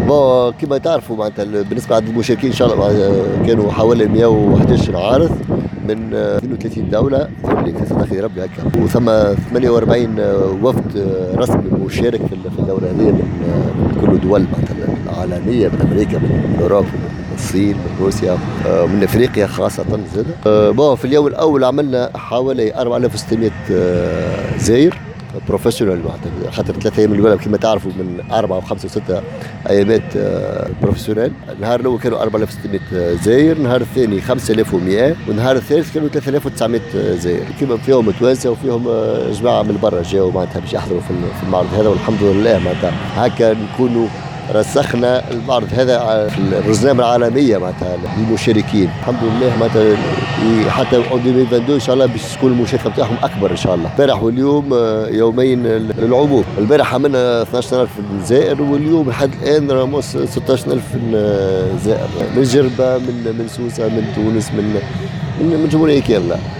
كما تعرفوا معناتها بالنسبه لعدد المشاركين ان شاء الله كانوا حوالي 111 عارض من 32 دوله اللي تستخدم ربي هكا، وثم 48 وفد رسمي مشارك في الدوره هذه من كل الدول معناتها العالميه، من امريكا، من اوروبا، من الصين، من روسيا، من افريقيا خاصه زاد. في اليوم الاول عملنا حوالي 4600 زائر بروفيشنال معناتها، خاطر 3 ايام الاولى كما تعرفوا من 4 و5 و6 ايامات بروفيشنال. النهار الاول كانوا 4600 زائر، النهار الثاني 5100، والنهار الثالث كانوا 3900 زائر، كما فيهم متوانسه وفيهم جماعه من برا جاوا معناتها باش يحضروا في المعرض هذا. والحمد لله معناتها هكا نكونوا رسخنا المعرض هذا في الرزنامه العالميه معناتها للمشاركين. الحمد لله معناتها حتى 2022 ان شاء الله باش تكون المشاركه بتاعهم اكبر ان شاء الله. البارح واليوم يومين للعموم، البارح عملنا 12000 زائر، واليوم لحد الان راموس 16000 زائر من جربه، من سوسه، من تونس، من جمهوريه كامله.